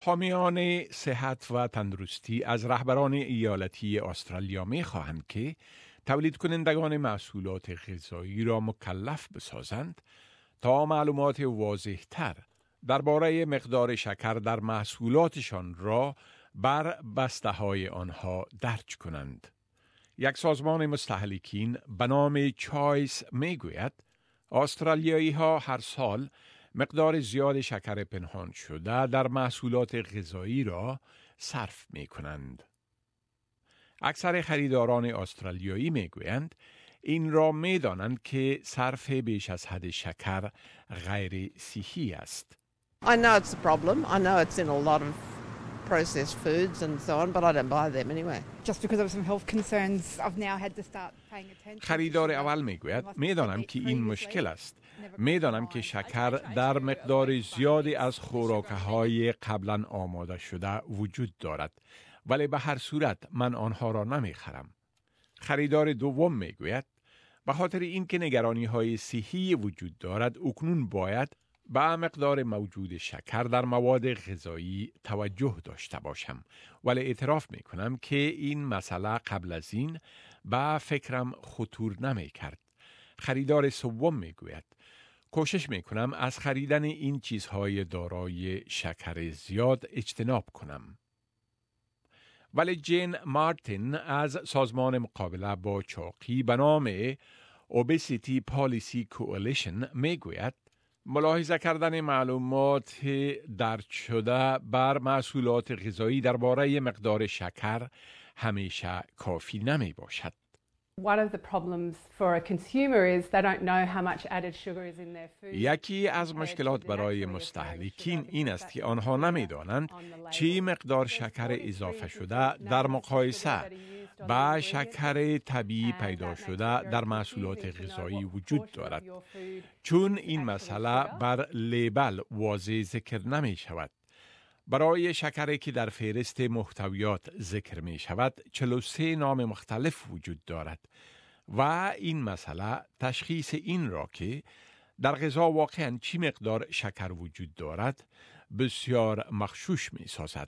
حامیان صحت و تندرستی از رهبران ایالتی استرالیا می خواهند که تولید کنندگان محصولات غذایی را مکلف بسازند تا معلومات واضح‌تر درباره مقدار شکر در محصولاتشان را بر بسته‌های آنها درج کنند. یک سازمان مستهلکین به نام چایس می گوید استرالیایی ها هر سال مقدار زیاد شکر پنهان شده در محصولات غذایی را صرف می کنند. اکثر خریداران استرالیایی می گویند این را می دانند که صرف بیش از حد شکر غیر صحی است. I know it's a problem. I know it's in a lot of processed foods and so on, but I don't buy them anyway. Just because of some health concerns, I've now had to start paying attention. خریدار اول میگوید میدانم که این مشکل است. میدانم که شکر در مقدار زیادی از خوراک‌های قبلا آماده شده وجود دارد، ولی به هر صورت من آنها را نمیخرم. خریدار دوم میگوید به خاطر اینکه نگرانی‌های صحی وجود دارد، اکنون باید به مقدار موجود شکر در مواد غذایی توجه داشته باشم، ولی اعتراف می کنم که این مسئله قبل از این به فکرم خطور نمی کرد. خریدار سوم می گوید کوشش می کنم از خریدن این چیزهای دارای شکر زیاد اجتناب کنم. ولی جین مارتین از سازمان مقابله با چاقی به نام Obesity Policy Coalition می گوید ملاحظه کردن معلومات درج شده بر محصولات غذایی درباره مقدار شکر همیشه کافی نمی باشد. One of the problems for a consumer is they don't know how much added sugar is in their food. یکی از مشکلات برای مستهلکین این است که آنها نمی‌دانند چی مقدار شکر اضافه شده در مقایسه با شکر طبیعی پیدا شده در محصولات غذایی وجود دارد، چون این مسئله بر لیبل واضح ذکر نمی شود. برای شکری که در فهرست محتویات ذکر می شود 43 نام مختلف وجود دارد و این مسئله تشخیص این را که در غذا واقعاً چی مقدار شکر وجود دارد بسیار مغشوش می سازد.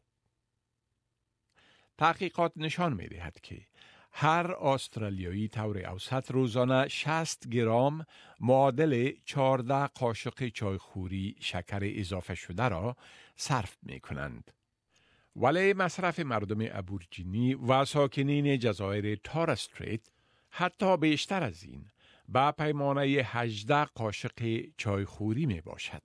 تحقیقات نشان می دهد که هر استرالیایی طور اوسط روزانه 60 گرم معادل 14 قاشق چایخوری شکر اضافه شده را صرف می کنند. ولی مصرف مردم ابوریجینی و ساکنین جزایر تورس استریت حتی بیشتر از این به پیمانه 18 قاشق چایخوری می باشد.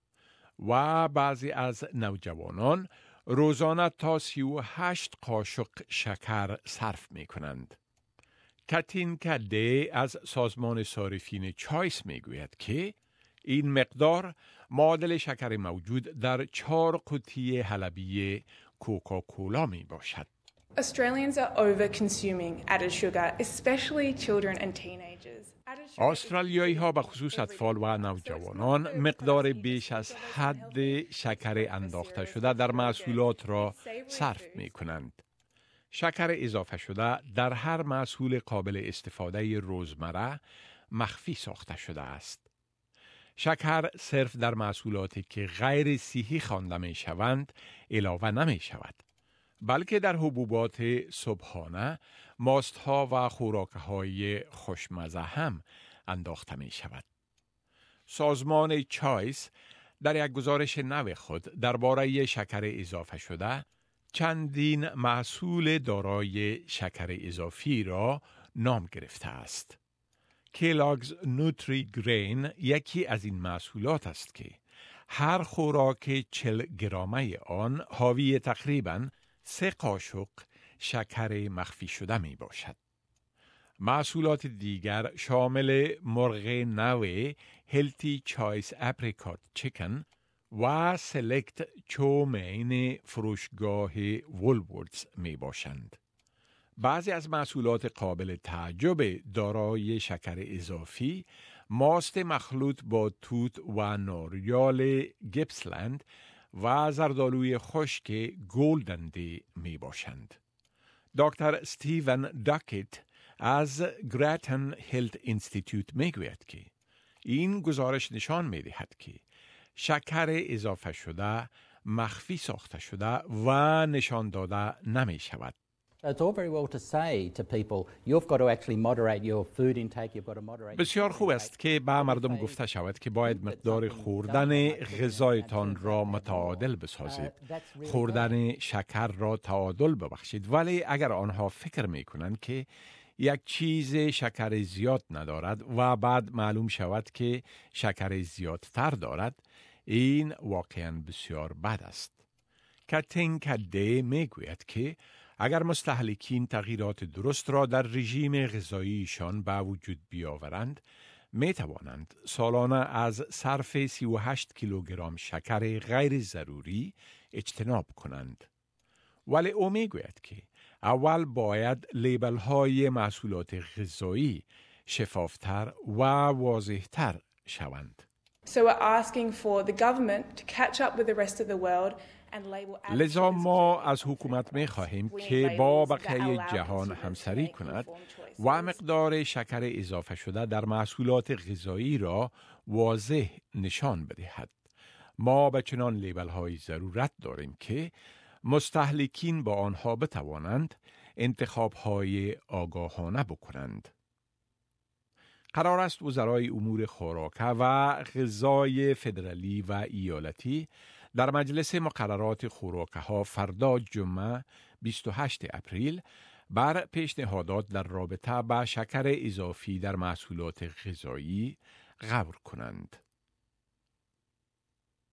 و بعضی از نوجوانان روزانه تا 38 قاشق شکر صرف می کنند. کاتین کده از سازمان صارفین چایس می گوید که این مقدار معادل شکر موجود در 4 قوطی حلبی کوکاکولا می باشد. Australians are over-consuming added sugar, especially children and teenagers. استرالیایی ها به خصوص اطفال و نوجوانان مقدار بیش از حد شکر انداخته شده در محصولات را صرف می کنند. شکر اضافه شده در هر محصول قابل استفاده روزمره مخفی ساخته شده است. شکر صرف در محصولاتی که غیر صحی خوانده می شوند علاوه نمی شود، بلکه در حبوبات صبحانه، ماستها و خوراکهای خوشمزه هم انداخته می شود. سازمان چایس در یک گزارش نو خود درباره شکر اضافه شده چندین محصول دارای شکر اضافی را نام گرفته است. کلاگز نوتری گرین یکی از این محصولات است که هر خوراک 40 گرمه آن حاوی تقریباً 3 قاشق شکر مخفی شده می باشد. محصولات دیگر شامل مرغ نو هلتی چایس اپریکات چیکن و سلکت چومین فروشگاه وولوردز می باشند. بعضی از محصولات قابل تعجب دارای شکر اضافی ماست مخلوط با توت و ناریال گیپسلند و زردآلوی خشک گولدندی می باشند. دکتر استیون داکت از گراتن هلت اینستیتوت می گوید که این گزارش نشان می دهد که شکر اضافه شده مخفی ساخته شده و نشان داده نمی شود. It's all very well to say to people, you've got to actually moderate your food intake, you've got to moderate... بسیار خوب است که به مردم گفته شود که باید مقدار خوردن غذایتان را متعادل بسازید. خوردن شکر را تعادل ببخشید، ولی اگر آنها فکر می کنند که یک چیز شکر زیاد ندارد و بعد معلوم شود که شکر زیادتر دارد، این واقعا بسیار بد است. کاتین کده می گوید که اگر مستهلکین تغییرات درست را در رژیم غذاییشان به وجود بیاورند، می توانند سالانه از صرف 38 کیلوگرم شکر غیر ضروری اجتناب کنند. ولی او می گوید که اول باید لیبل های محصولات غذایی شفافتر و واضحتر شوند. So we're asking for the government to catch up with the rest of the world and label added لذا sugars ما for از حکومت می خواهیم green که labels با that بقیه allow جهان consumers to همسری make کند informed choices. و مقدار شکر اضافه شده در محصولات غذایی را واضح نشان بدهد. ما به چنان لیبل های ضرورت داریم که مستهلکین با آنها بتوانند انتخاب های آگاهانه بکنند. قرار است وزرای امور خوراک و غذای فدرالی و ایالتی در مجلس مقررات خوراکه ها فردا جمعه 28 اپریل بر پیشنهادات در رابطه با شکر اضافی در محصولات غذایی غور کنند.